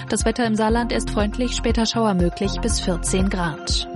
Das Wetter im Saarland ist freundlich, später Schauer möglich bis 14 Grad.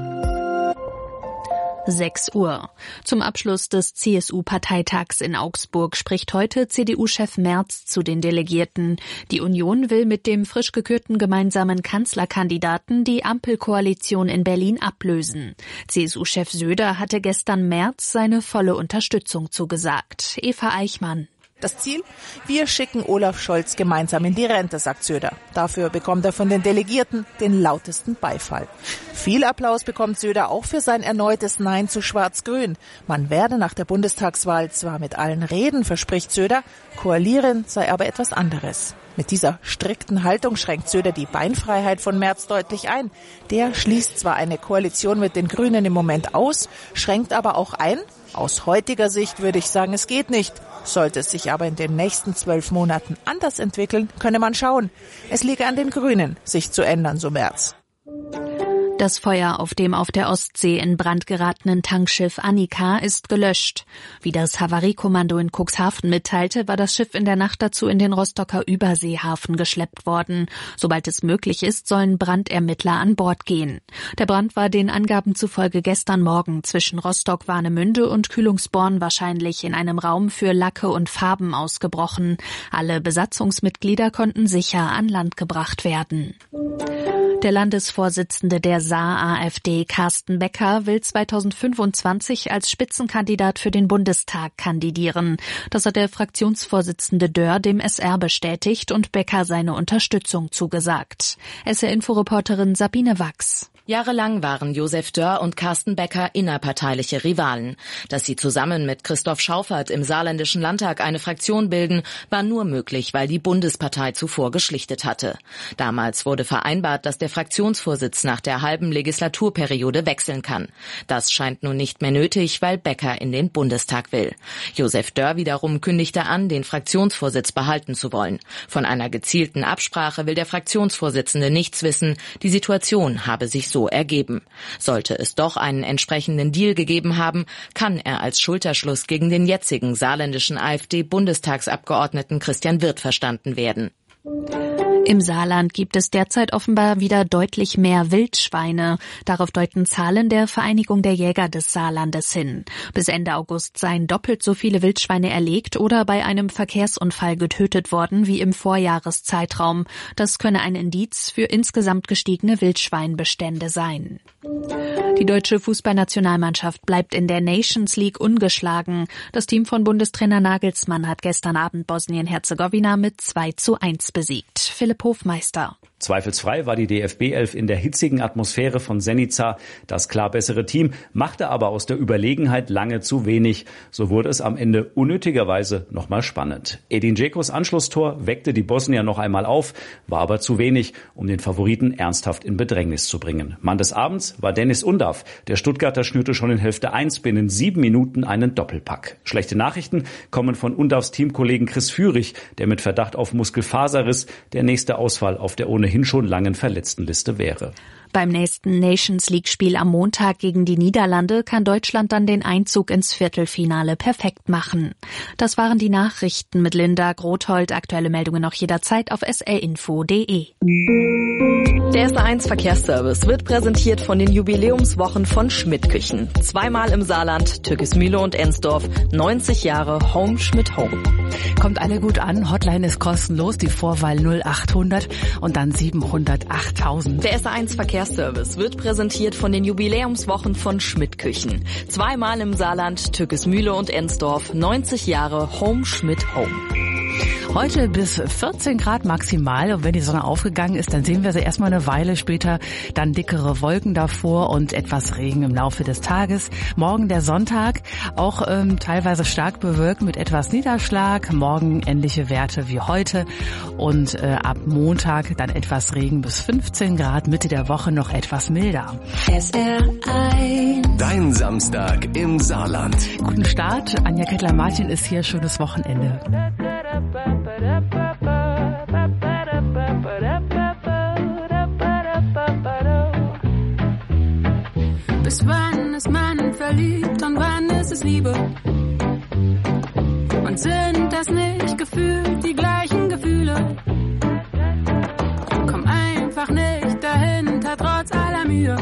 6 Uhr. Zum Abschluss des CSU-Parteitags in Augsburg spricht heute CDU-Chef Merz zu den Delegierten. Die Union will mit dem frisch gekürten gemeinsamen Kanzlerkandidaten die Ampelkoalition in Berlin ablösen. CSU-Chef Söder hatte gestern Merz seine volle Unterstützung zugesagt. Eva Eichmann. Das Ziel? Wir schicken Olaf Scholz gemeinsam in die Rente, sagt Söder. Dafür bekommt er von den Delegierten den lautesten Beifall. Viel Applaus bekommt Söder auch für sein erneutes Nein zu Schwarz-Grün. Man werde nach der Bundestagswahl zwar mit allen reden, verspricht Söder, koalieren sei aber etwas anderes. Mit dieser strikten Haltung schränkt Söder die Beinfreiheit von Merz deutlich ein. Der schließt zwar eine Koalition mit den Grünen im Moment aus, schränkt aber auch ein. Aus heutiger Sicht würde ich sagen, es geht nicht. Sollte es sich aber in den nächsten 12 Monaten anders entwickeln, könne man schauen. Es liege an den Grünen, sich zu ändern, so Merz. Das Feuer auf dem auf der Ostsee in Brand geratenen Tankschiff Annika ist gelöscht. Wie das Havariekommando in Cuxhaven mitteilte, war das Schiff in der Nacht dazu in den Rostocker Überseehafen geschleppt worden. Sobald es möglich ist, sollen Brandermittler an Bord gehen. Der Brand war den Angaben zufolge gestern Morgen zwischen Rostock-Warnemünde und Kühlungsborn wahrscheinlich in einem Raum für Lacke und Farben ausgebrochen. Alle Besatzungsmitglieder konnten sicher an Land gebracht werden. Der Landesvorsitzende der Saar-AfD, Carsten Becker, will 2025 als Spitzenkandidat für den Bundestag kandidieren. Das hat der Fraktionsvorsitzende Dörr dem SR bestätigt und Becker seine Unterstützung zugesagt. SR-Info-Reporterin Sabine Wachs. Jahrelang waren Josef Dörr und Carsten Becker innerparteiliche Rivalen. Dass sie zusammen mit Christoph Schauffert im Saarländischen Landtag eine Fraktion bilden, war nur möglich, weil die Bundespartei zuvor geschlichtet hatte. Damals wurde vereinbart, dass der Fraktionsvorsitz nach der halben Legislaturperiode wechseln kann. Das scheint nun nicht mehr nötig, weil Becker in den Bundestag will. Josef Dörr wiederum kündigte an, den Fraktionsvorsitz behalten zu wollen. Von einer gezielten Absprache will der Fraktionsvorsitzende nichts wissen. Die Situation habe sich so ergeben. Sollte es doch einen entsprechenden Deal gegeben haben, kann er als Schulterschluss gegen den jetzigen saarländischen AfD-Bundestagsabgeordneten Christian Wirth verstanden werden. Im Saarland gibt es derzeit offenbar wieder deutlich mehr Wildschweine. Darauf deuten Zahlen der Vereinigung der Jäger des Saarlandes hin. Bis Ende August seien doppelt so viele Wildschweine erlegt oder bei einem Verkehrsunfall getötet worden wie im Vorjahreszeitraum. Das könne ein Indiz für insgesamt gestiegene Wildschweinbestände sein. Die deutsche Fußballnationalmannschaft bleibt in der Nations League ungeschlagen. Das Team von Bundestrainer Nagelsmann hat gestern Abend Bosnien-Herzegowina mit 2:1 besiegt. Philipp Hofmeister. Zweifelsfrei war die DFB-11 in der hitzigen Atmosphäre von Zenica das klar bessere Team, machte aber aus der Überlegenheit lange zu wenig. So wurde es am Ende unnötigerweise nochmal spannend. Edin Džekos Anschlusstor weckte die Bosnier noch einmal auf, war aber zu wenig, um den Favoriten ernsthaft in Bedrängnis zu bringen. Mann des Abends war Dennis Undav. Der Stuttgarter schnürte schon in Hälfte 1 binnen 7 Minuten einen Doppelpack. Schlechte Nachrichten kommen von Undavs Teamkollegen Chris Führig, der mit Verdacht auf Muskelfaserriss der nächste Ausfall auf der ohnehin schon langen Verletztenliste wäre. Beim nächsten Nations League-Spiel am Montag gegen die Niederlande kann Deutschland dann den Einzug ins Viertelfinale perfekt machen. Das waren die Nachrichten mit Linda Grothold. Aktuelle Meldungen noch jederzeit auf srinfo.de. Der SR1 Verkehrsservice wird präsentiert von den Jubiläumswochen von Schmidt Küchen. Zweimal im Saarland, Türkismühle und Ensdorf. 90 Jahre Home Schmidt Home. Kommt alle gut an, Hotline ist kostenlos, die Vorwahl 0800 und dann 708.000. Der SR1 Verkehrsservice wird präsentiert von den Jubiläumswochen von Schmidt Küchen. Zweimal im Saarland, Türkismühle und Ensdorf. 90 Jahre Home Schmidt Home. Heute bis 14 Grad maximal und wenn die Sonne aufgegangen ist, dann sehen wir sie erstmal eine Weile später, dann dickere Wolken davor und etwas Regen im Laufe des Tages. Morgen der Sonntag, auch teilweise stark bewölkt mit etwas Niederschlag, morgen ähnliche Werte wie heute und ab Montag dann etwas Regen bis 15 Grad, Mitte der Woche noch etwas milder. SR1. Dein Samstag im Saarland. Guten Start, Anja Kettler-Martin ist hier, schönes Wochenende. Bis wann ist man verliebt und wann ist es Liebe? Und sind das nicht gefühlt die gleichen Gefühle? Komm ein Mühe.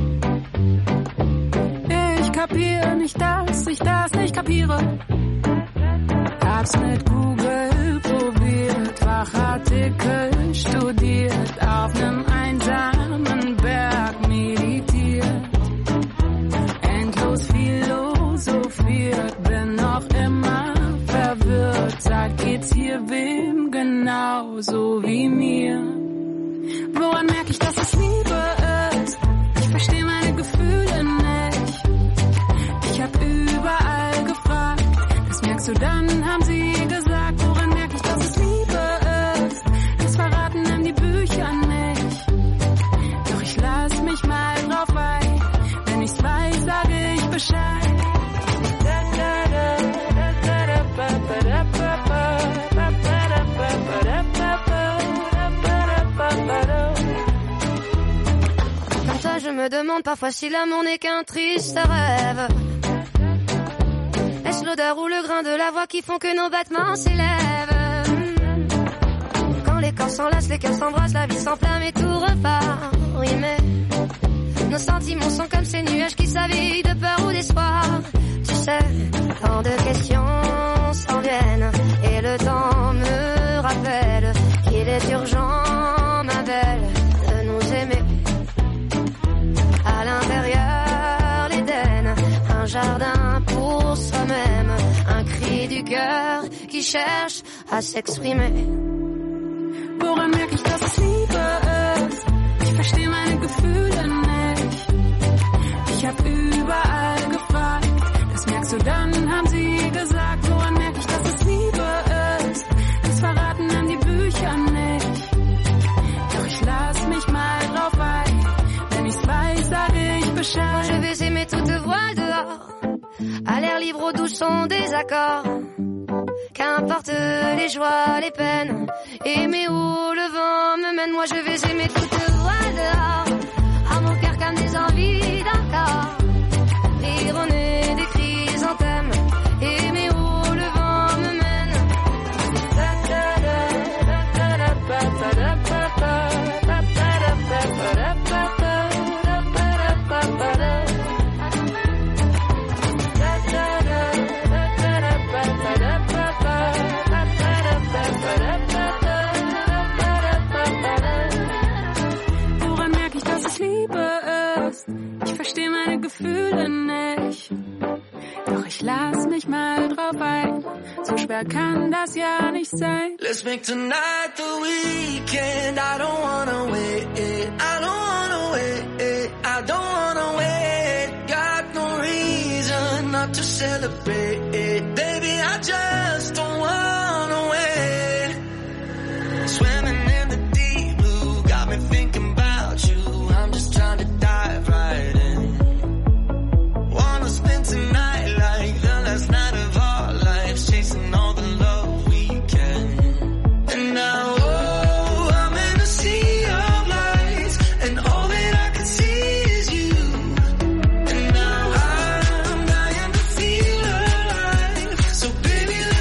Ich kapiere nicht, dass ich das nicht kapiere. Hab's mit Google probiert, Fachartikel studiert, auf nem einsamen Berg meditiert, endlos philosophiert, bin noch immer verwirrt. Sag, geht's hier wem genauso wie mir? Woran merk ich, dass es Liebe ist? Ich versteh meine Gefühle nicht. Ich hab überall gefragt, das merkst du dann, haben sie gesagt. Woran merk ich, dass es Liebe ist? Das verraten einem die Bücher nicht. Doch ich lass mich mal drauf ein, wenn ich's weiß, sage ich Bescheid. Comme ça je me demande parfois si l'amour n'est qu'un triste rêve. Est-ce l'odeur ou le grain de la voix qui font que nos battements s'élèvent? Quand les corps s'enlacent, les cœurs s'embrassent, la vie s'enflamme et tout repart. Oui mais nos sentiments sont comme ces nuages qui s'habillent de peur ou d'espoir. Tu sais, tant de questions s'en viennent et le temps me rappelle qu'il est urgent, ma belle, de nous aimer. À l'intérieur, l'Éden, un jardin pour soi-même, un cri du cœur qui cherche à s'exprimer. Woran merk ich, dass es Liebe ist? Ich versteh meine Gefühle nicht. Ich hab überall gefragt, das merkst du dann, haben sie gesagt. Woran merk ich, dass es Liebe ist? Das verraten dann die Bücher nicht. Doch ich lass mich mal drauf ein, wenn ich's weiß, sage ich Bescheid. Moi je vais aimer toute voix dehors, à l'air libre au doux son des accords. Qu'importe les joies, les peines, aimer où le vent me mène. Moi je vais aimer toute voix dehors, à mon cœur comme des envies d'un corps. Ironer des chrysanthèmes, aimer où le vent me mène. Woran merk ich, dass es Liebe ist? Ich versteh meine Gefühle nicht. Doch ich lass mich mal drauf ein, so schwer kann das ja nicht sein. Let's make tonight the weekend. I don't wanna wait, I don't wanna wait, I don't wanna wait. Got no reason not to celebrate, baby, I just don't wanna wait. Swimming in the deep blue, got me thinking about you. I'm just trying to dive right in. Wanna spend tonight like the last night of our lives, chasing all the love we can. And now, oh, I'm in a sea of lights, and all that I can see is you. And now I'm dying to feel alive, so baby,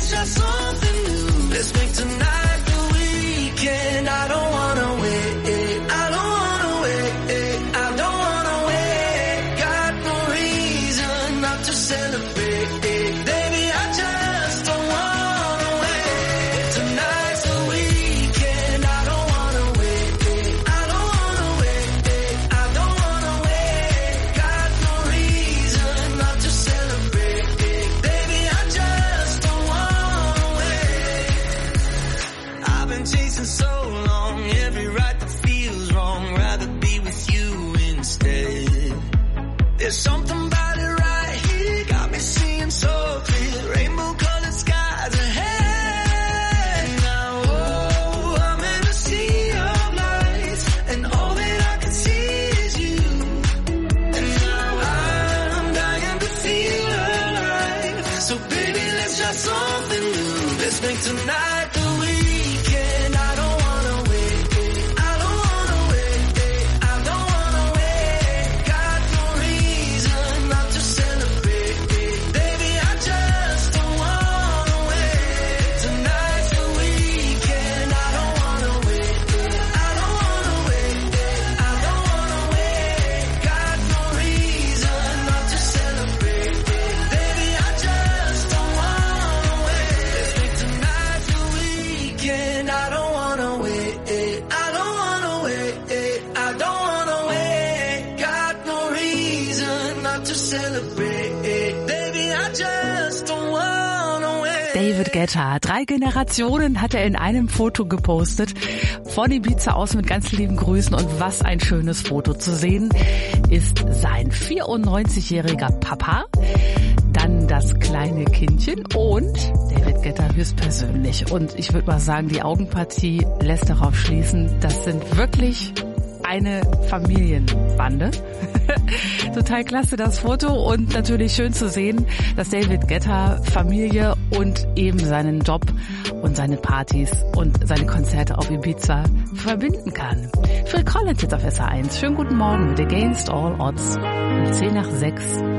David Guetta. 3 Generationen hat er in einem Foto gepostet. Von Ibiza aus mit ganz lieben Grüßen. Und was ein schönes Foto zu sehen ist sein 94-jähriger Papa. Dann das kleine Kindchen und David Guetta höchstpersönlich. Und ich würde mal sagen, die Augenpartie lässt darauf schließen, das sind wirklich eine Familienbande. Total klasse das Foto und natürlich schön zu sehen, dass David Guetta Familie und eben seinen Job und seine Partys und seine Konzerte auf Ibiza verbinden kann. Phil Collins jetzt auf SR1. Schönen guten Morgen mit Against All Odds. 10:06.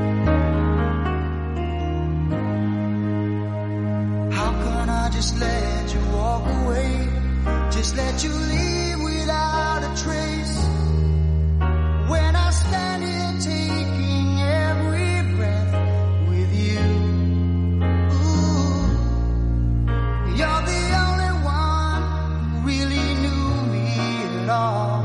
How can I just let you walk away? Just let you leave without a trace. When I stand here taking every breath with you. Ooh, you're the only one who really knew me at all.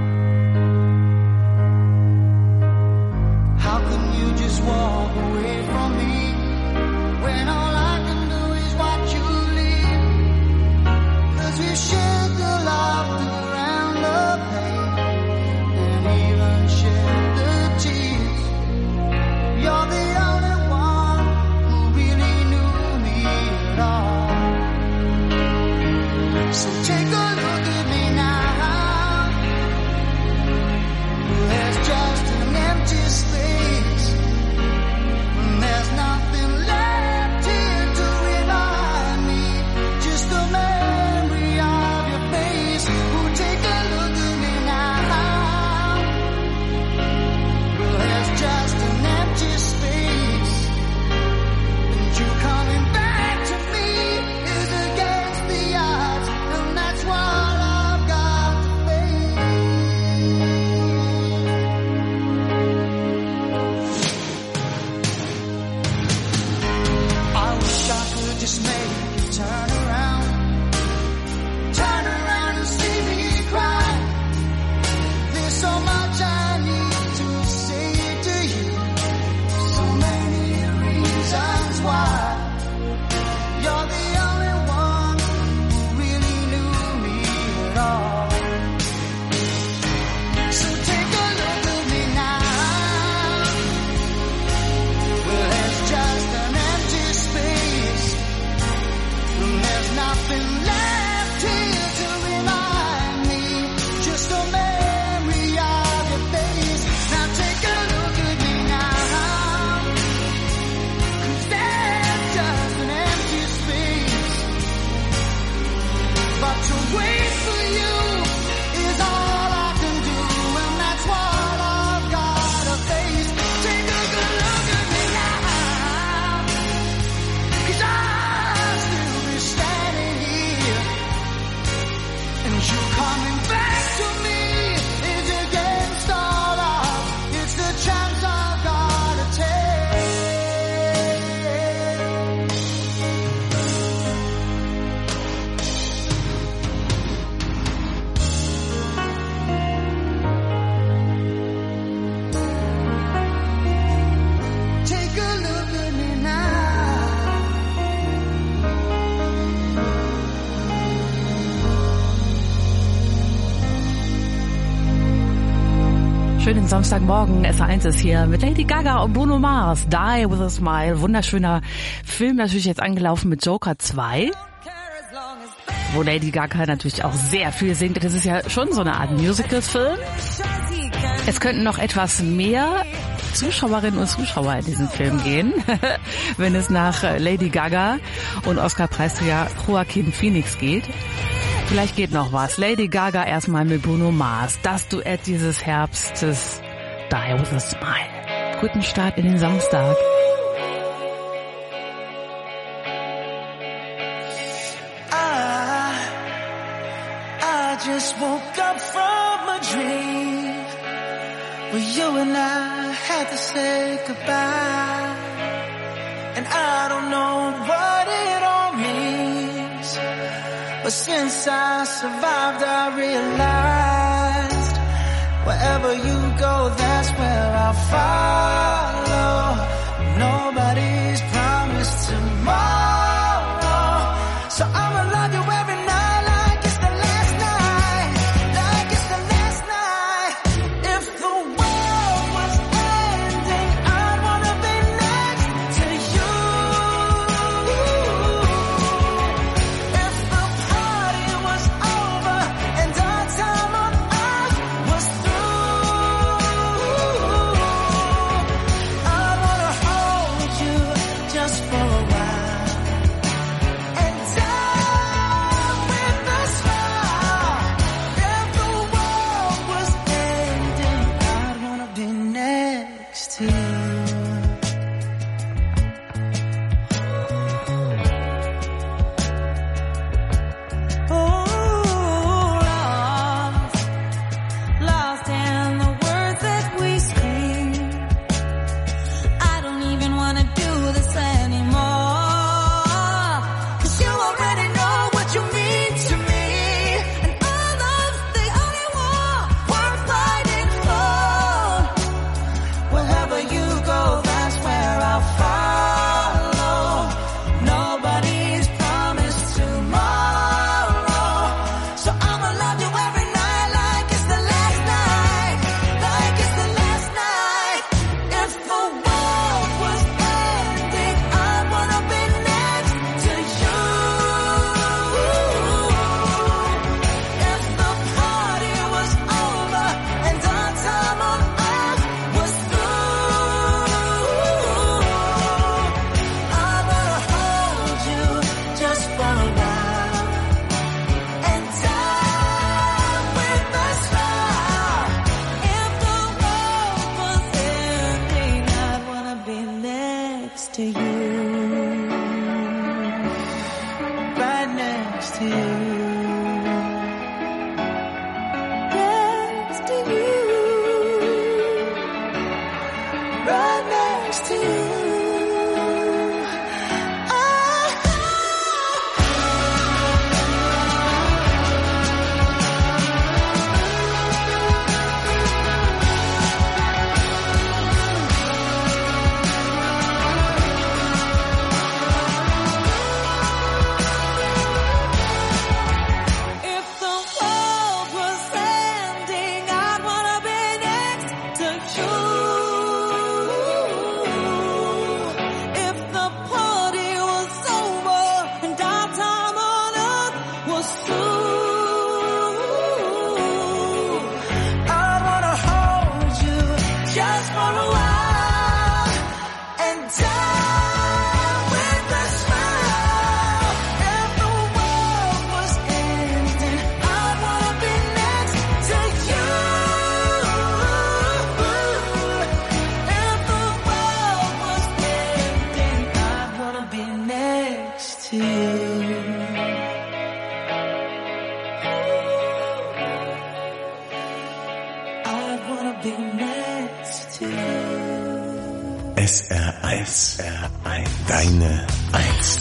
How can you just walk away from me when all I can do is watch you leave? 'Cause we shared the laughter and the pain and even shared the tears. You're the only one who really knew me at all. So take a look at me now. There's just an empty space. There's nothing left here to remind me. Just the memory of your face. Oh, take a look at me now. There's just an empty space. And you coming back to me is against the odds. And that's what I've got to face. I wish I could just make you turn around and see me cry. There's so much I need to say to you, so many reasons why. You're the only one who really knew me at all. So take a look at me now. Well, there's just an empty space. And there's nothing left here to remind me. Just a memory of your face. Now take a look at me now. 'Cause there's just an empty space. But to wait for you is all I can do. And that's what I've got to face. Take a good look at me now. 'Cause I'll still be standing here. And you coming back to me is against all odds. It's the chance I've got to take. Take a look at me now. Schönen Samstagmorgen, SR1 ist hier mit Lady Gaga und Bruno Mars, Die With A Smile. Wunderschöner Film, natürlich jetzt angelaufen mit Joker 2, wo Lady Gaga natürlich auch sehr viel singt. Das ist ja schon so eine Art Musical-Film. Es könnten noch etwas mehr Zuschauerinnen und Zuschauer in diesen Film gehen, wenn es nach Lady Gaga und Oscar-Preisträger Joaquin Phoenix geht. Vielleicht geht noch was. Lady Gaga erstmal mit Bruno Mars. Das Duett dieses Herbstes. Die With A Smile. Guten Start in den Samstag. I just woke up from a dream where you and I had to say goodbye. And I don't know what it all means, but since I survived, I realized wherever you go, that's where I'll follow. Nobody's promised tomorrow. SR1. Deine Eins.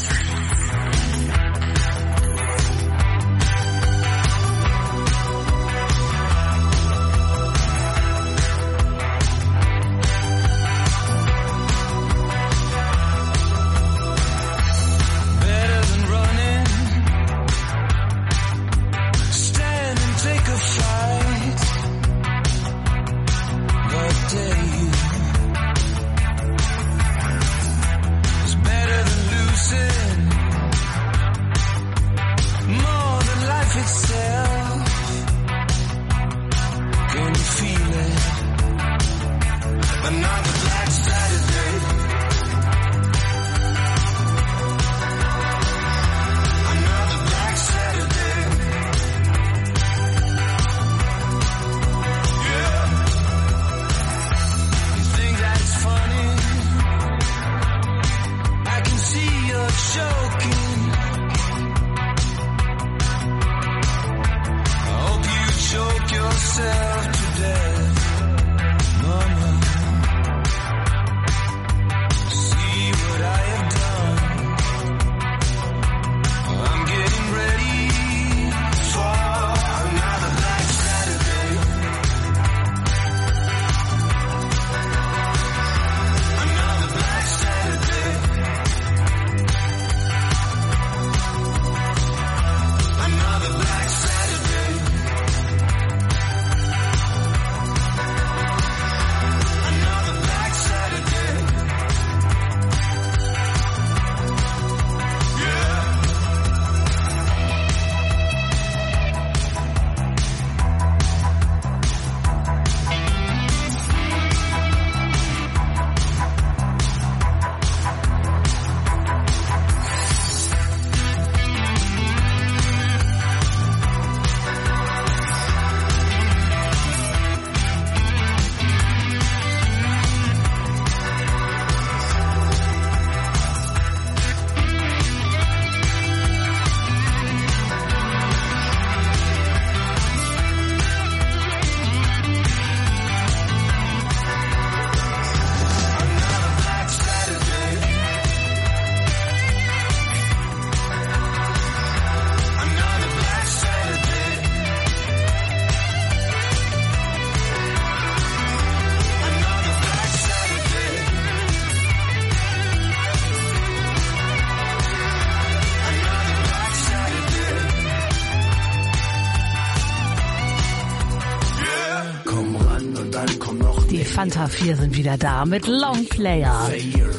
Fanta 4 sind wieder da mit Long Player.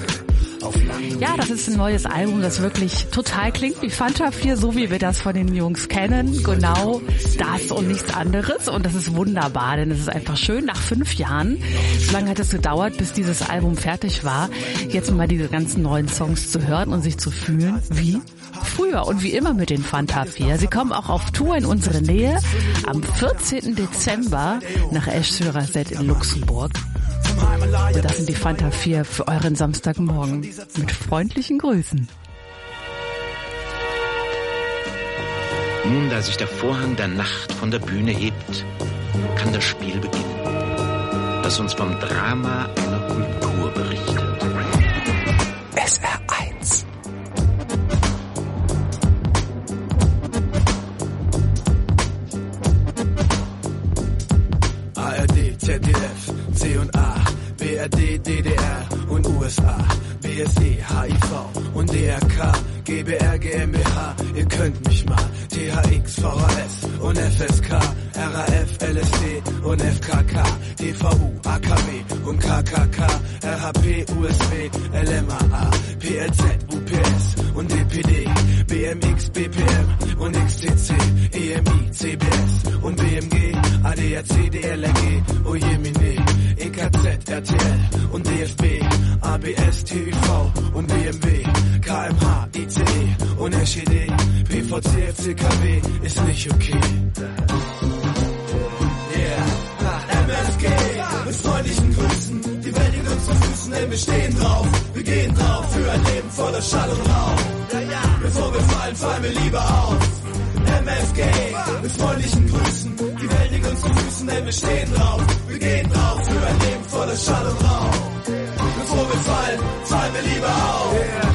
Ja, das ist ein neues Album, das wirklich total klingt wie Fanta 4, so wie wir das von den Jungs kennen. Genau das und nichts anderes. Und das ist wunderbar, denn es ist einfach schön, nach 5 Jahren, so lange hat es gedauert, bis dieses Album fertig war, jetzt mal diese ganzen neuen Songs zu hören und sich zu fühlen wie früher und wie immer mit den Fanta 4. Sie kommen auch auf Tour in unsere Nähe am 14. Dezember nach Esch-sur-Alzette in Luxemburg. Und das sind die Fanta 4 für euren Samstagmorgen. Mit freundlichen Grüßen. Nun, da sich der Vorhang der Nacht von der Bühne hebt, kann das Spiel beginnen, das uns vom Drama einer Kultur berichtet. ZDF, C und A, BRD, DDR und USA, BSE, HIV und DRK, GBR, GmbH, ihr könnt mich mal, THX, VHS und FSK, RAF, LSD und FKK, DVU, AKW und KKK, RHP, USB, LMAA, PLZ, UPS und DPD, BMX, BPM und XTC, EMI, CBS und BMG, ADAC, DLRG, Ojemine, EKZ, RTL und DFB, ABS, TÜV und BMW, KMH, ICE und SED, PVC, FCKW ist nicht okay. MFG, mit freundlichen Grüßen, die Welt liegt uns zu Füßen, denn wir stehen drauf, wir gehen drauf für ein Leben voller Schall und Rauch. Bevor wir fallen, fallen wir lieber auf. MFG, mit freundlichen Grüßen, die Welt liegt uns zu Füßen, denn wir stehen drauf, wir gehen drauf für ein Leben voller Schall und Rauch. Bevor wir fallen, fallen wir lieber auf.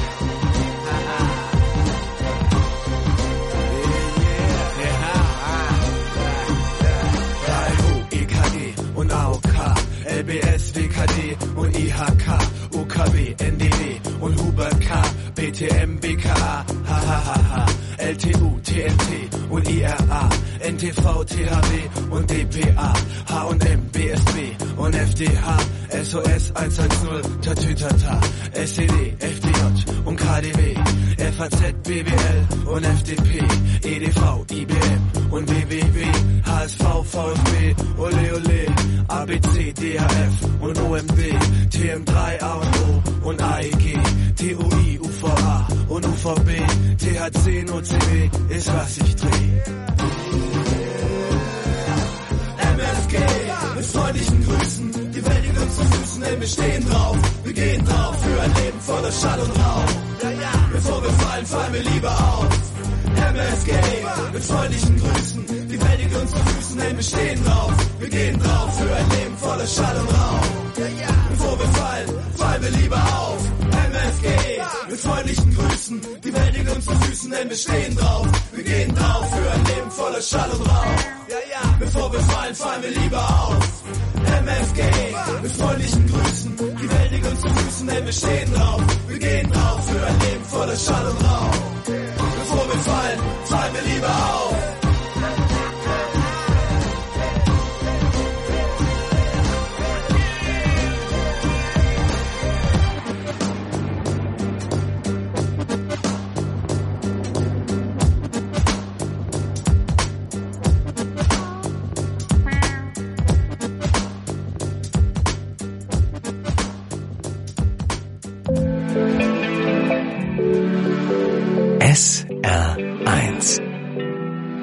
Und AOK, LBS, WKD und IHK, UKW, NDW und Huber K, BTM, BKA, HHHH, LTU, TNT und IRA, NTV, THW und DPA, H&M, BSB und FDH, SOS 110, Tatütata, SED, FDJ und KDW, FAZ, BWL und FDP, EDV, IBM und WWW, HSV, VfB, Ole Ole, ABC, DHF und OMB, TM3, A und O und AEG, TUI, UVA und UVB, THC und OCB ist was ich dreh. MFG, mit freundlichen Grüßen, die Welt liegt uns zu Füßen, denn wir stehen drauf, wir gehen drauf für ein Leben voller Schall und Rauch. Bevor wir fallen, fallen wir lieber auf. MFG, mit freundlichen Grüßen, die Welt liegt uns zu Füßen, denn wir stehen drauf, wir gehen drauf für ein Leben voller Schall und Rauch. Bevor wir fallen, fallen wir lieber auf. MFG, mit freundlichen Grüßen, die Welt liegt uns zu Füßen, denn wir stehen drauf, wir gehen drauf für ein Leben voller Schall und Rauch. Bevor wir fallen, fallen wir lieber auf. MFG, mit freundlichen Grüßen, die Welt liegt uns zu Füßen, denn wir stehen drauf, wir gehen drauf für ein Leben voller Schall und Rauch. Bevor wir fallen, fallen wir lieber auf. SR1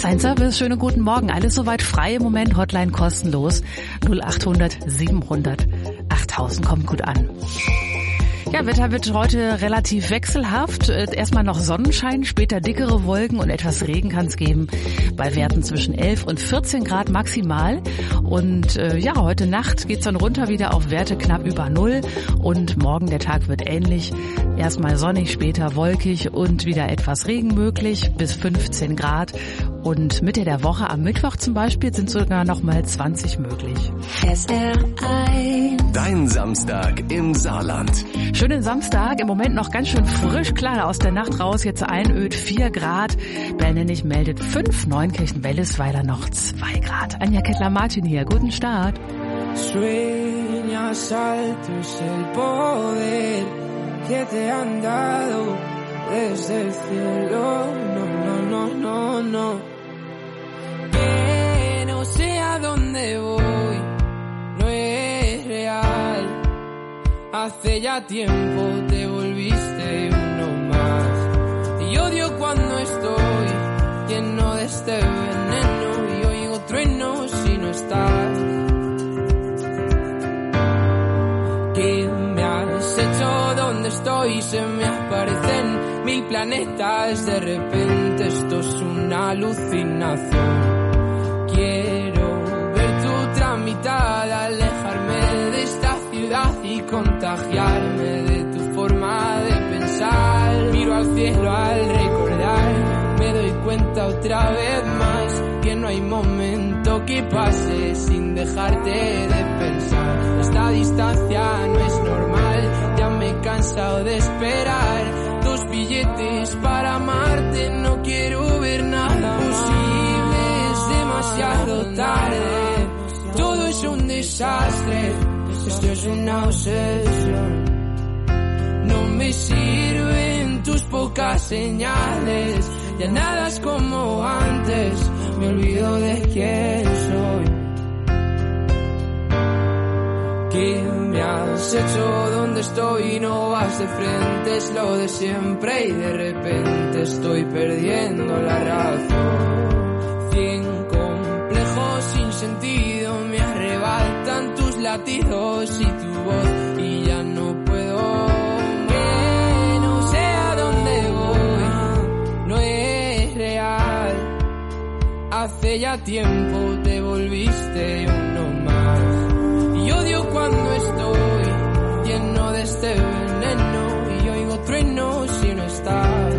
1 Service, schönen guten Morgen. Alles soweit frei im Moment, Hotline kostenlos. 0800 700 8000, kommt gut an. Ja, Wetter wird heute relativ wechselhaft. Erstmal noch Sonnenschein, später dickere Wolken und etwas Regen kann es geben. Bei Werten zwischen 11 und 14 Grad maximal. Und heute Nacht geht's dann runter wieder auf Werte knapp über 0. Und morgen der Tag wird ähnlich. Erstmal sonnig, später wolkig und wieder etwas Regen möglich bis 15 Grad. Und Mitte der Woche am Mittwoch zum Beispiel sind sogar noch mal 20 möglich. Dein Samstag im Saarland. Schönen Samstag, im Moment noch ganz schön frisch, klar, aus der Nacht raus, jetzt Einöd 4 Grad, Bernenich meldet 5, Neunkirchen-Wellesweiler noch 2 Grad. Anja Kettler-Martin hier, guten Start. Sueñas alto es el poder que te han dado desde el cielo, no, que no sé a dónde voy, no es real. Hace ya tiempo te volviste uno más. Y odio cuando estoy lleno de este veneno y oigo truenos si no estás. ¿Qué me has hecho? ¿Dónde estoy? Se me aparecen 1000 planetas. De repente esto es una alucinación. Quiero ver tu tramitada, alejarme de esta ciudad y contagiarme de tu forma de pensar. Miro al cielo al recordar, me doy cuenta otra vez más que no hay momento que pase sin dejarte de pensar. Esta distancia no es normal, ya me he cansado de esperar 2 billetes para amarte, no quiero ver nada posible, es demasiado tarde, todo es un desastre. Esto es una obsesión. No me sirven tus pocas señales. Ya nada es como antes. Me olvido de quién soy. ¿Qué me has hecho? ¿Dónde estoy? No vas de frente, es lo de siempre. Y de repente estoy perdiendo la razón. 100 complejos sin sentido me arrebatan tus latidos y tu voz y ya no puedo, que no sé a dónde voy, no es real. Hace ya tiempo te volviste uno más y odio cuando estoy lleno de este veneno y oigo truenos si no estás.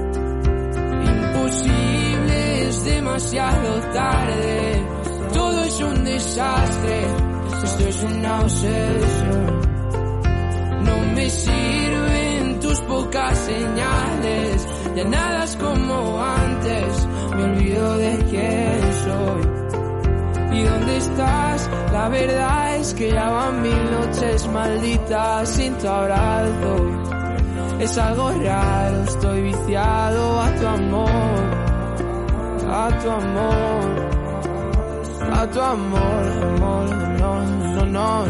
Imposible, es demasiado tarde, todo es un desastre. Esto es una obsesión. No me sirven tus pocas señales. Ya nada es como antes. Me olvido de quién soy. ¿Y dónde estás? La verdad es que ya van 1000 noches malditas sin tu abrazo. Es algo raro, estoy viciado a tu amor. A tu amor. A tu amor, amor, no.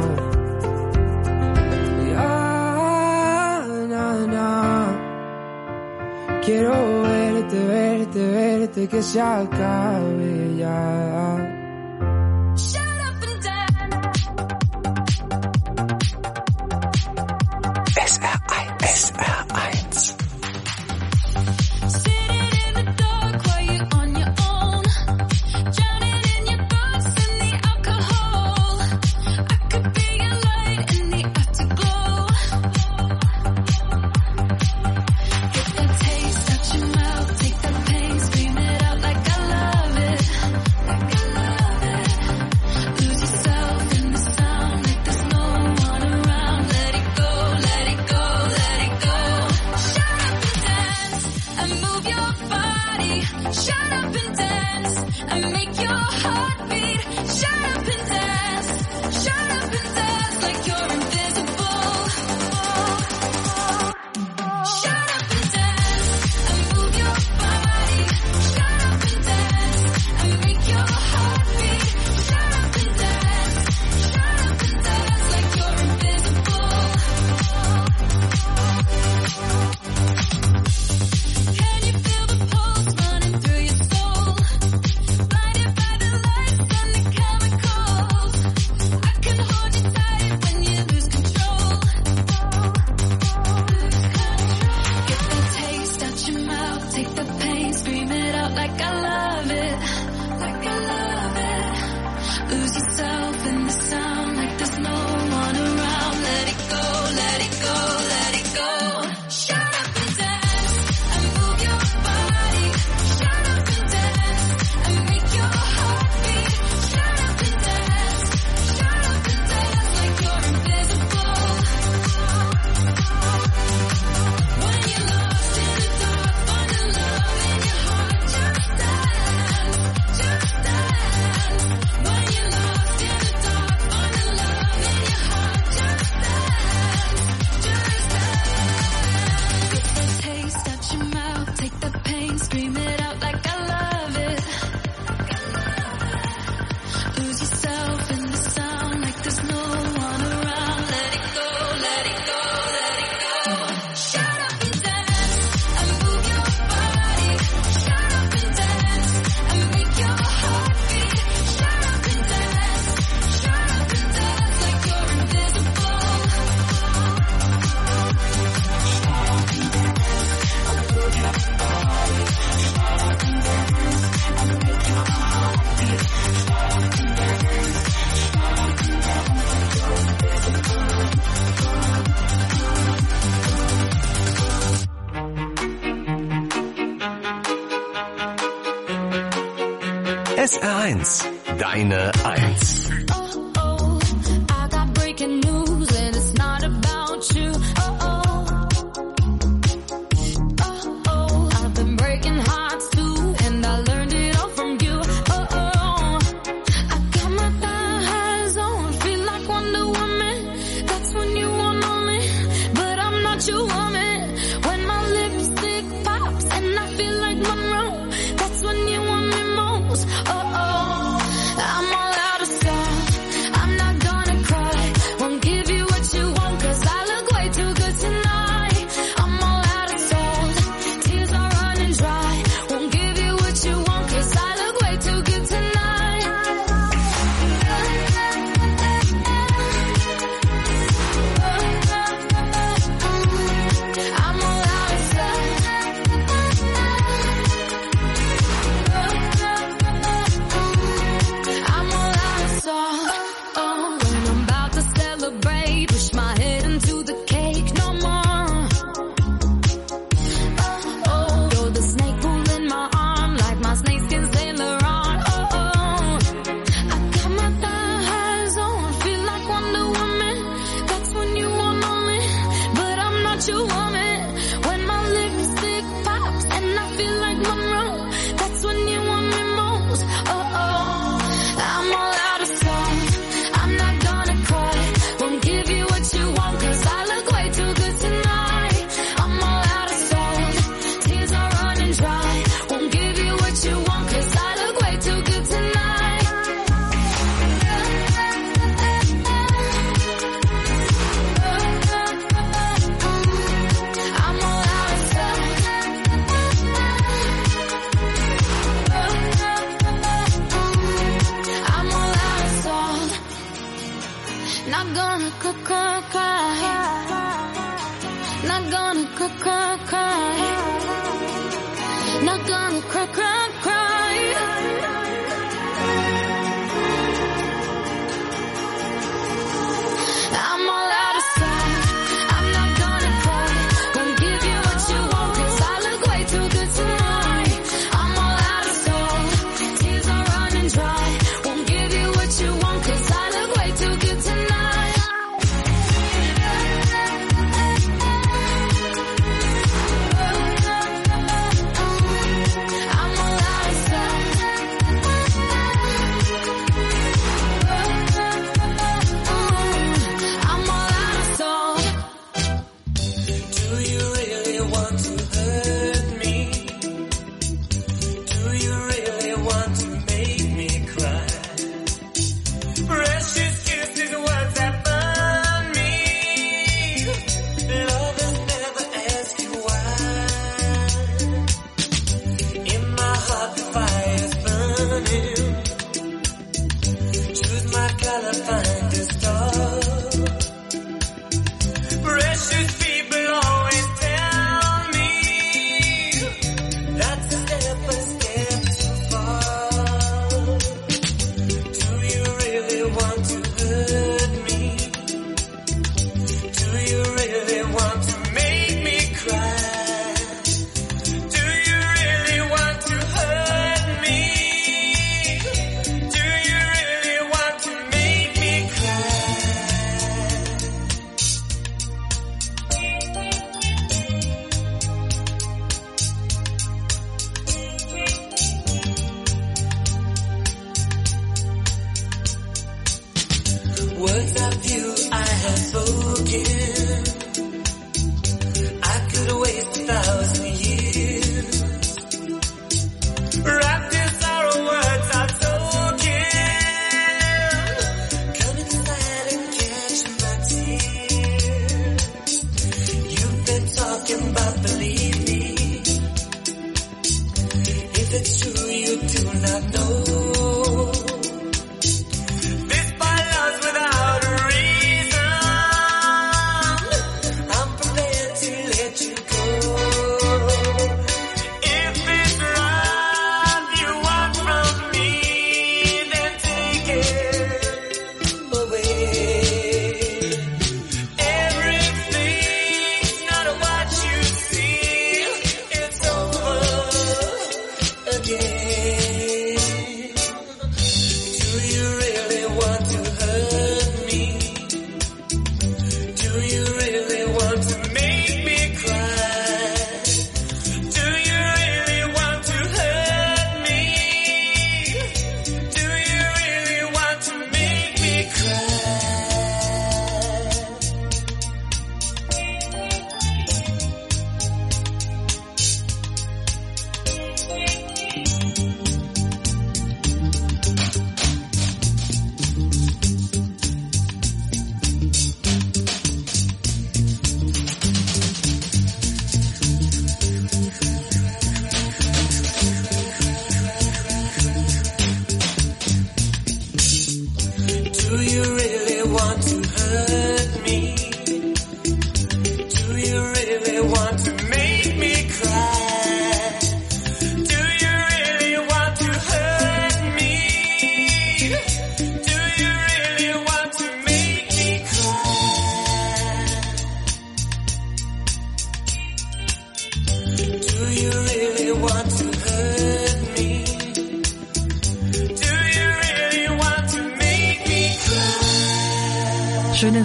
Ya, na. Quiero verte, que se acabe ya. SR1. Take the pain, scream it out like I love it. SR1, deine 1. I got breaking news and it's not about you. I've been breaking hearts too and I learned it all from you. I got my thighs on, feel like Wonder Woman. That's when you want me, but I'm not your woman. When my lipstick pops and I feel like Monroe, that's when you want me most. I'm all out of stuff, I'm not gonna cry, won't give you what you want cause I look way too good tonight. I'm all out of salt, tears are running dry, won't give you what you want cause I look way too good tonight. I'm all out of stuff, I'm all out of salt. When I'm about to celebrate, push my head into the cake no more. You're the snake pulling my arm like my snakeskin Saint Laurent. I got my thighs on, feel like Wonder Woman. That's when you want me, but I'm not your woman. When my lipstick pops and I feel like Monroe, that's when you want me most. I'm all out of salt, I'm not gonna cry, won't give you what you want cause I look way too good tonight. I'm all out of salt, tears are running dry, won't give you what you want cause I look way too good tonight. I'm all out of salt, I'm all out of salt. Not gonna cry, not gonna cry, not gonna cry. I'm all out of salt, I'm not gonna cry, won't give you what you want cause I look way too good tonight. I'm all out of salt, tears are running dry, won't give you what you want cause I look way too good tonight. I'm all out of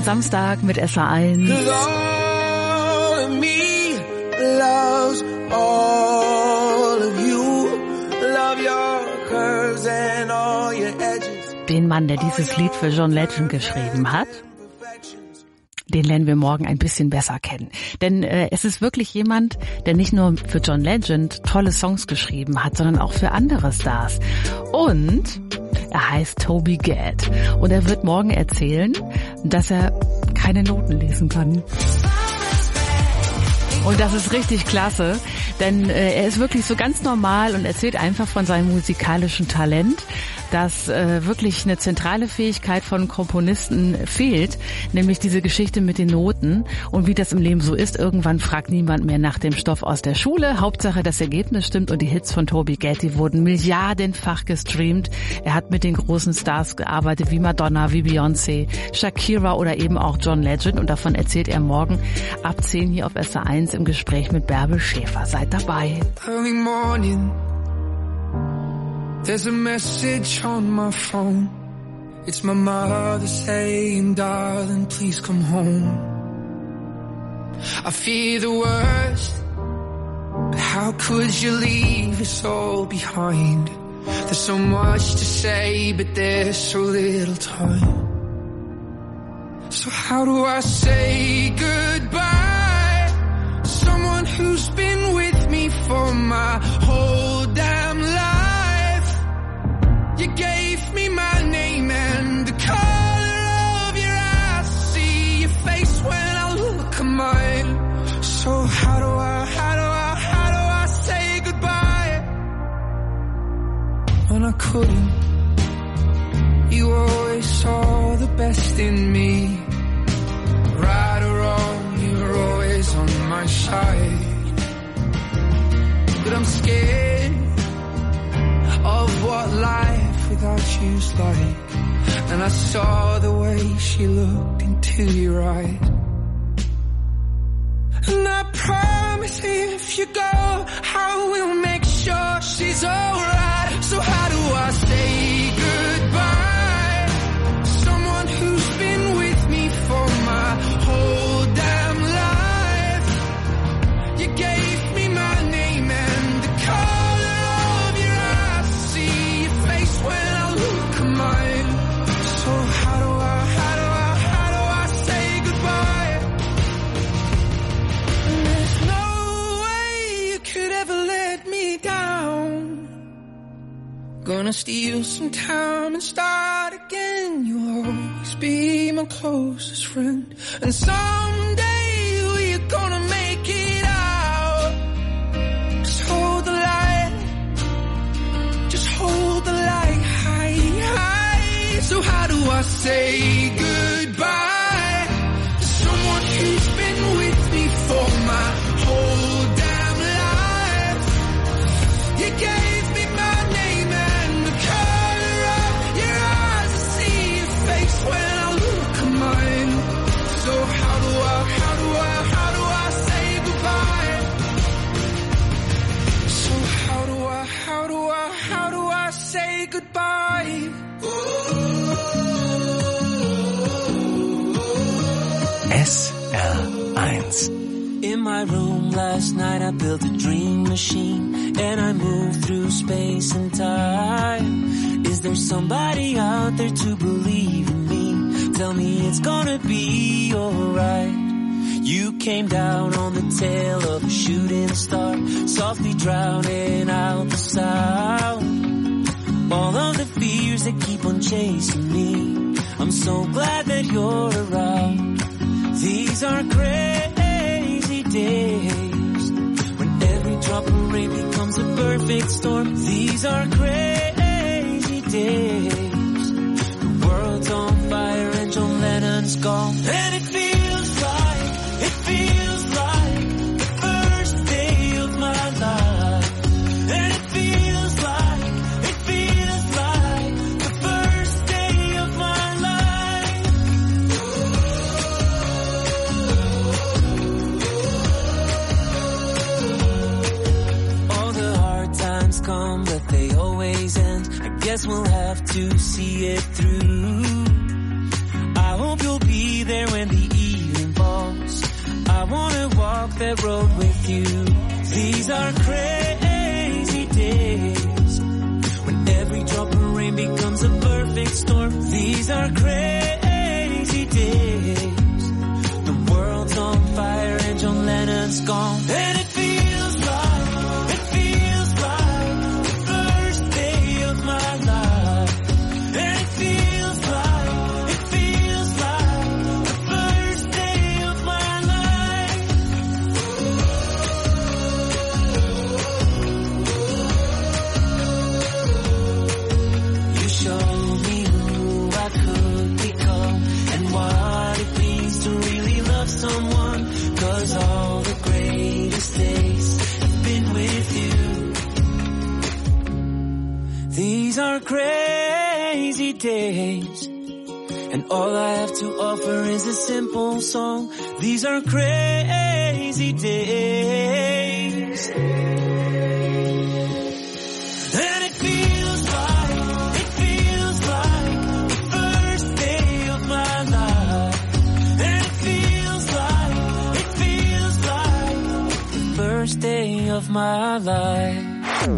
Samstag mit SA1. Den Mann, der dieses Lied für John Legend geschrieben hat, den lernen wir morgen ein bisschen besser kennen. Denn es ist wirklich jemand, der nicht nur für John Legend tolle Songs geschrieben hat, sondern auch für andere Stars. Und er heißt Toby Gad. Und er wird morgen erzählen, dass er keine Noten lesen kann. Und das ist richtig klasse, denn er ist wirklich so ganz normal und erzählt einfach von seinem musikalischen Talent, dass wirklich eine zentrale Fähigkeit von Komponisten fehlt, nämlich diese Geschichte mit den Noten und wie das im Leben so ist. Irgendwann fragt niemand mehr nach dem Stoff aus der Schule. Hauptsache das Ergebnis stimmt und die Hits von Toby Gad, die wurden milliardenfach gestreamt. Er hat mit den großen Stars gearbeitet wie Madonna, wie Beyoncé, Shakira oder eben auch John Legend und davon erzählt er morgen ab 10 hier auf SA1 im Gespräch mit Bärbel Schäfer. Seid dabei. Early morning, there's a message on my phone. It's my mother saying, darling, please come home. I fear the worst, but how could you leave us all behind? There's so much to say, but there's so little time. So how do I say goodbye? Someone who's been with me for my whole damn life. You gave me my name and the color of your eyes. See your face when I look at mine. So how do I say goodbye? When I couldn't, you always saw the best in me. Right or wrong, you're always on my side. But I'm scared of what life without you's like. And I saw the way she looked into your eyes. And I promise if you go, I will make sure she's alright. So how do I say goodbye? Someone who's been with me for my whole damn life. You gave me my name and the color of your eyes. See your face when I look at mine. So how do I say goodbye? And there's no way you could ever let me down. Gonna steal some time and start again. You'll always be my closest friend. And someday we're gonna make it out. Just hold the light. Just hold the light high, high. So how do I say goodbye to someone who's been with me for my whole damn life? You gave me my name and the color of your eyes. I see your face when I look at mine. So how do I say goodbye? So how do I say goodbye? SR1. In my room last night I built a dream machine and I moved through space and time. Is there somebody out there to believe in me? Tell me it's gonna be alright. You came down on the tail of a shooting star, softly drowning out the sound. All of the fears that keep on chasing me, I'm so glad that you're around. These are crazy days, when every drop of rain becomes a perfect storm. These are crazy days, the world's on fire and John Lennon's gone. And it feels like the first day of my life. And it feels like the first day of my life. All the hard times come, but they always end. I guess we'll have to see it through. I hope you'll be there there when the evening falls. I wanna walk that road with you. These are crazy days, when every drop of rain becomes a perfect storm. These are crazy days, the world's on fire and John Lennon's gone. And it feels like the first day of my life. And it feels like the first day of my life. You showed me who I could become and what it means to really love someone. 'Cause all the greatest days have been with you. These are crazy days, and all I have to offer is a simple song. These are crazy days. And it feels like the first day of my life. And it feels like the first day of my life.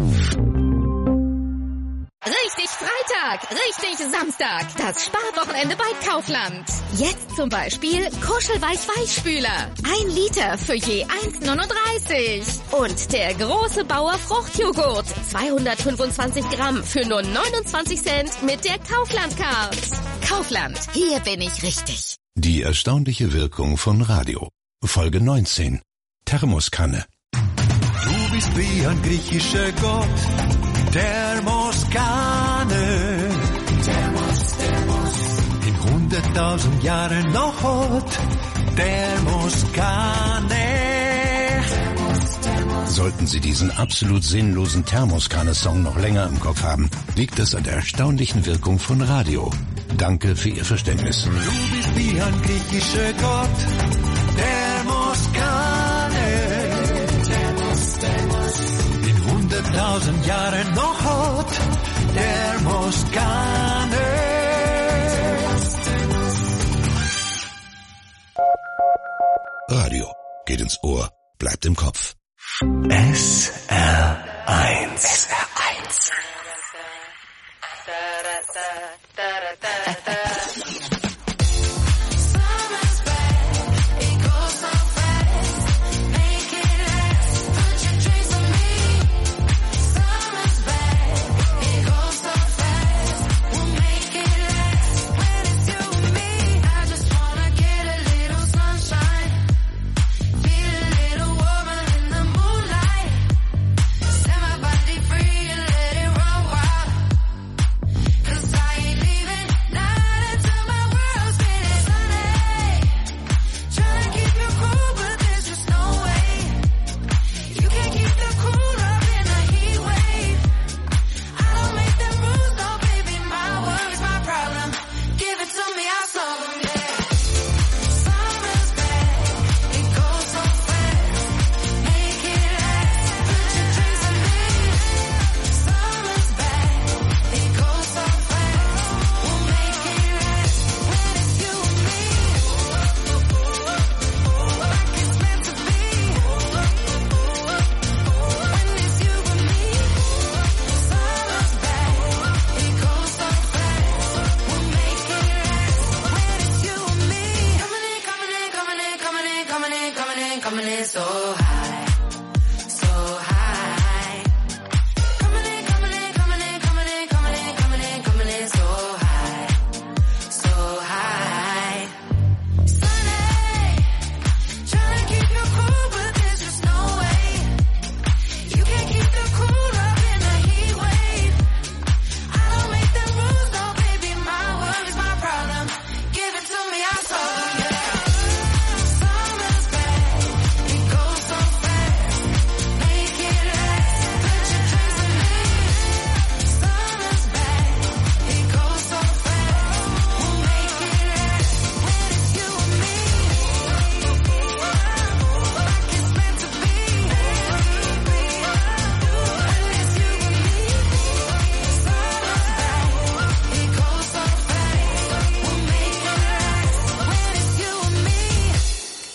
Richtig Freitag, richtig Samstag. Das Sparwochenende bei Kaufland. Jetzt zum Beispiel Kuschelweich-Weichspüler. 1 Liter für je 1,39. Und der große Bauer Fruchtjoghurt. 225 Gramm für nur 29 Cent mit der Kaufland-Card. Kaufland, hier bin ich richtig. Die erstaunliche Wirkung von Radio. Folge 19. Thermoskanne. Du bist wie ein griechischer Gott. Thermoskanne. In 100.000 Jahren noch hot. Thermoskanne. Sollten Sie diesen absolut sinnlosen Thermoskanne-Song noch länger im Kopf haben, liegt es an der erstaunlichen Wirkung von Radio. Danke für Ihr Verständnis. Du bist wie ein griechischer Gott. Thermoskanne. In 100.000 Jahren noch hot. Thermoskanne. Radio geht ins Ohr, bleibt im Kopf. SR1. SR1. So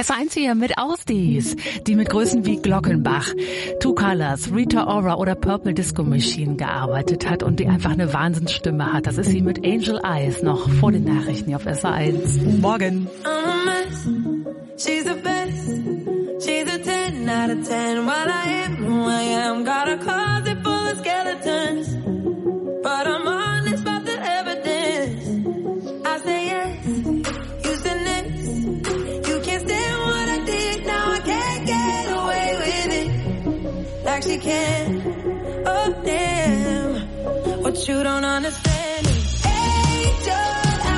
Es war eins hier mit Ausdies, die mit Größen wie Glockenbach, Two Colors, Rita Ora oder Purple Disco Machine gearbeitet hat und die einfach eine Wahnsinnsstimme hat. Das ist sie mit Angel Eyes noch vor den Nachrichten hier auf SA1. Morgen. She's the best. She's a 10 out of 10. While I am who I am, got a closet full of skeletons, but I'm honest about the evidence. I say yes, you said next. You can't stand what I did, now I can't get away with it like she can. Oh damn, what you don't understand is angel.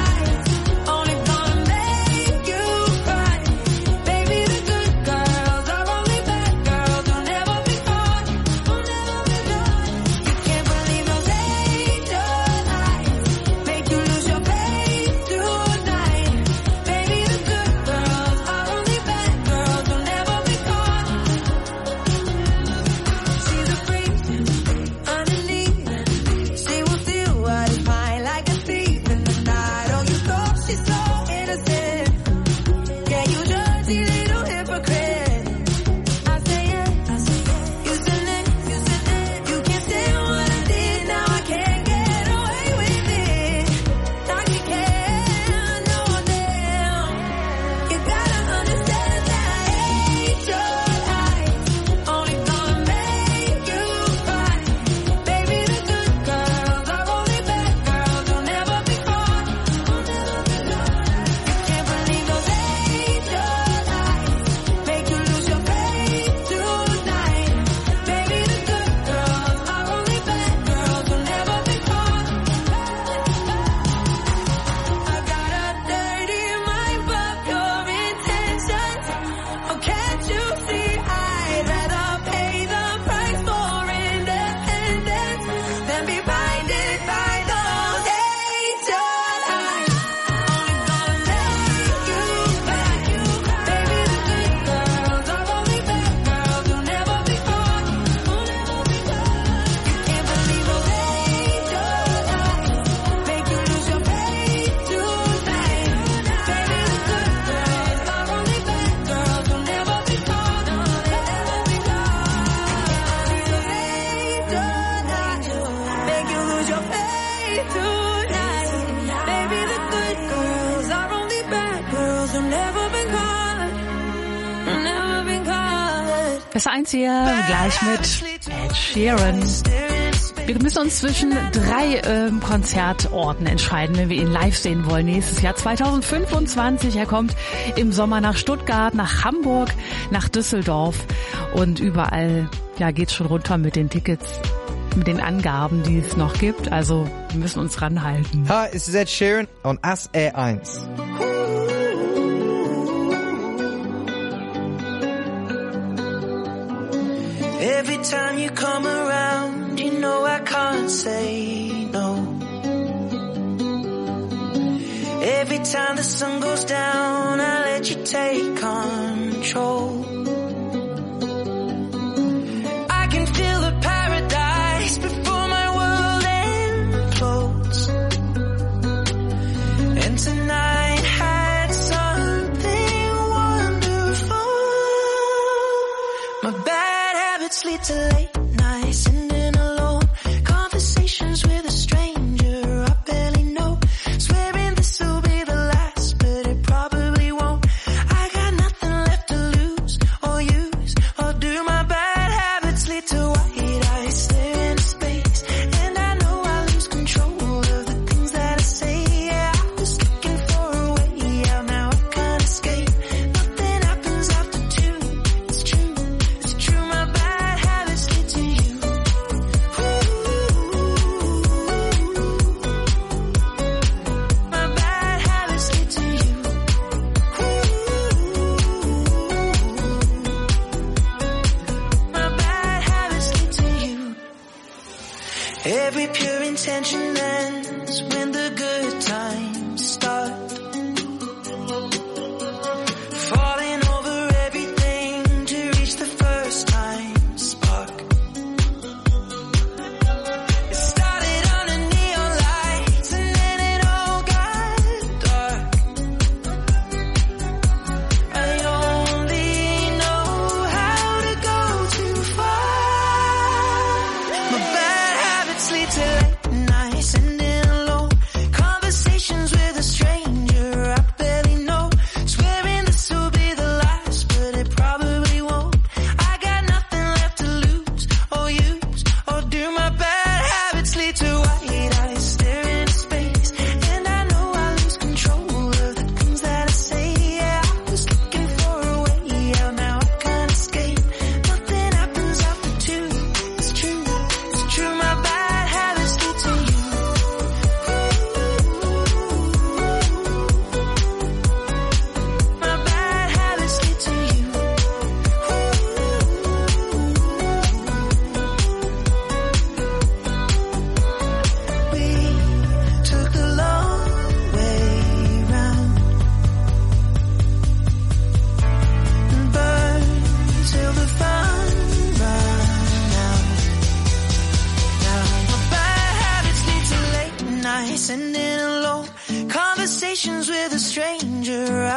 Das Einzige gleich mit Ed Sheeran. Wir müssen uns zwischen 3 Konzertorten entscheiden, wenn wir ihn live sehen wollen. Nächstes Jahr 2025. Er kommt im Sommer nach Stuttgart, nach Hamburg, nach Düsseldorf und überall geht's schon runter mit den Tickets, mit den Angaben, die es noch gibt. Also wir müssen uns ranhalten. Hi, es ist Ed Sheeran on SA1. Every time you come around, you know I can't say no. Every time the sun goes down, I let you take control. I can feel the paradise before my world implodes. And tonight had something wonderful. My bad habits lead to late nights, sitting alone, conversations with a stranger I barely know, swearing this will be the last, but it probably won't. I got nothing left to lose or use, or do my bad habits lead to white eyes stare into space, and I know I lose control of the things that I say. Yeah, I was looking for a way out, now I can't escape. Nothing happens after 2, it's true, it's true, my bad habits lead to you. My bad habits lead to you. My bad habits lead to you. Every pure intention ends when the good times start. Falling over everything to reach the first time spark. It started under neon lights and then it all got dark. I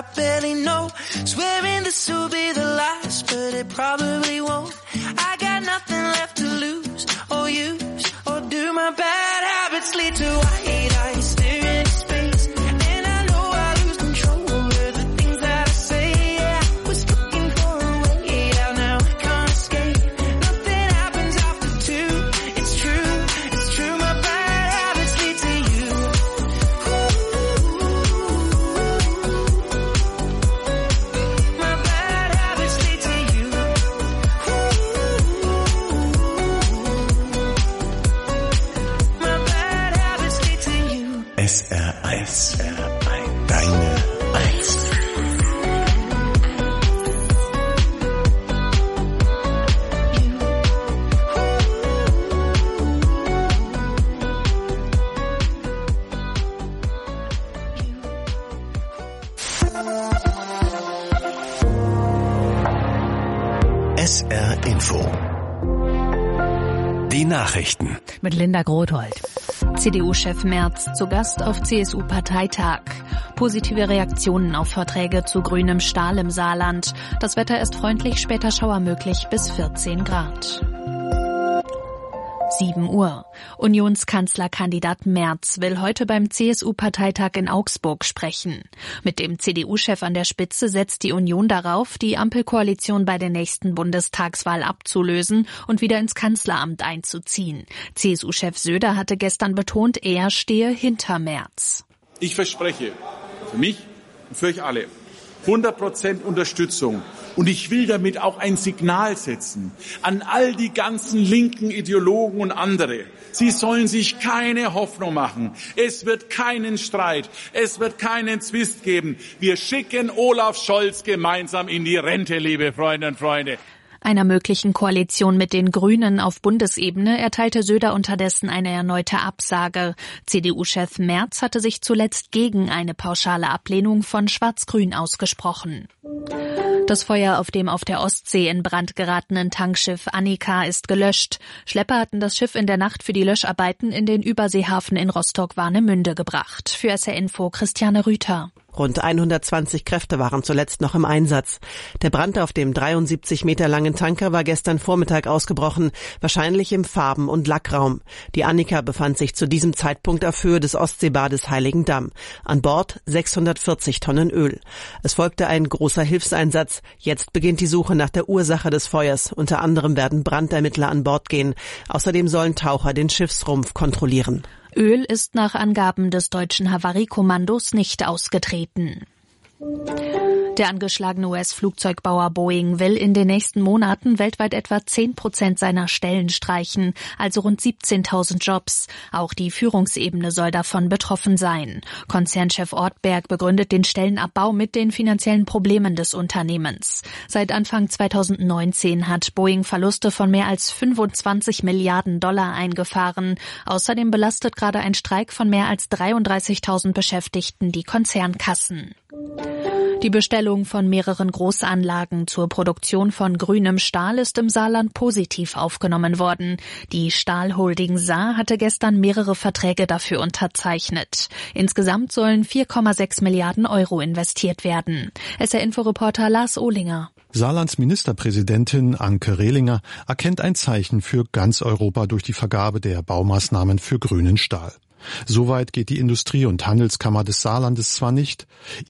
barely know. Swearing this will be the last, but it probably won't. I got nothing left to lose or use, or do my bad habits lead to white eyes staring into space? And I know I lose control of the things that I say. Yeah, I was looking for a way out, now I can't escape. Nothing happens after two. It's true, my bad habits lead to you. My bad habits lead to you. My bad habits lead to you. SR1. Deine Eins. SR Info. Die Nachrichten. Mit Linda Grothold. CDU-Chef Merz zu Gast auf CSU-Parteitag. Positive Reaktionen auf Verträge zu grünem Stahl im Saarland. Das Wetter ist freundlich, später Schauer möglich bis 14 Grad. 7 Uhr. Unionskanzlerkandidat Merz will heute beim CSU-Parteitag in Augsburg sprechen. Mit dem CDU-Chef an der Spitze setzt die Union darauf, die Ampelkoalition bei der nächsten Bundestagswahl abzulösen und wieder ins Kanzleramt einzuziehen. CSU-Chef Söder hatte gestern betont, er stehe hinter Merz. Ich verspreche für mich und für euch alle 100% Unterstützung. Und ich will damit auch ein Signal setzen an all die ganzen linken Ideologen und andere. Sie sollen sich keine Hoffnung machen. Es wird keinen Streit. Es wird keinen Zwist geben. Wir schicken Olaf Scholz gemeinsam in die Rente, liebe Freundinnen und Freunde. Einer möglichen Koalition mit den Grünen auf Bundesebene erteilte Söder unterdessen eine erneute Absage. CDU-Chef Merz hatte sich zuletzt gegen eine pauschale Ablehnung von Schwarz-Grün ausgesprochen. Das Feuer auf dem auf der Ostsee in Brand geratenen Tankschiff Annika ist gelöscht. Schlepper hatten das Schiff in der Nacht für die Löscharbeiten in den Überseehafen in Rostock-Warnemünde gebracht. Für SR Info Christiane Rüther. Rund 120 Kräfte waren zuletzt noch im Einsatz. Der Brand auf dem 73 Meter langen Tanker war gestern Vormittag ausgebrochen, wahrscheinlich im Farben- und Lackraum. Die Annika befand sich zu diesem Zeitpunkt auf Höhe des Ostseebades Heiligendamm. An Bord 640 Tonnen Öl. Es folgte ein großer Hilfseinsatz. Jetzt beginnt die Suche nach der Ursache des Feuers. Unter anderem werden Brandermittler an Bord gehen. Außerdem sollen Taucher den Schiffsrumpf kontrollieren. Öl ist nach Angaben des deutschen Havariekommandos nicht ausgetreten. Der angeschlagene US-Flugzeugbauer Boeing will in den nächsten Monaten weltweit etwa 10% seiner Stellen streichen, also rund 17.000 Jobs. Auch die Führungsebene soll davon betroffen sein. Konzernchef Ortberg begründet den Stellenabbau mit den finanziellen Problemen des Unternehmens. Seit Anfang 2019 hat Boeing Verluste von mehr als 25 Milliarden Dollar eingefahren. Außerdem belastet gerade ein Streik von mehr als 33.000 Beschäftigten die Konzernkassen. Die Bestellung von mehreren Großanlagen zur Produktion von grünem Stahl ist im Saarland positiv aufgenommen worden. Die Stahlholding Saar hatte gestern mehrere Verträge dafür unterzeichnet. Insgesamt sollen 4,6 Milliarden Euro investiert werden. SR-Info-Reporter Lars Ohlinger. Saarlands Ministerpräsidentin Anke Rehlinger erkennt ein Zeichen für ganz Europa durch die Vergabe der Baumaßnahmen für grünen Stahl. Soweit geht die Industrie- und Handelskammer des Saarlandes zwar nicht.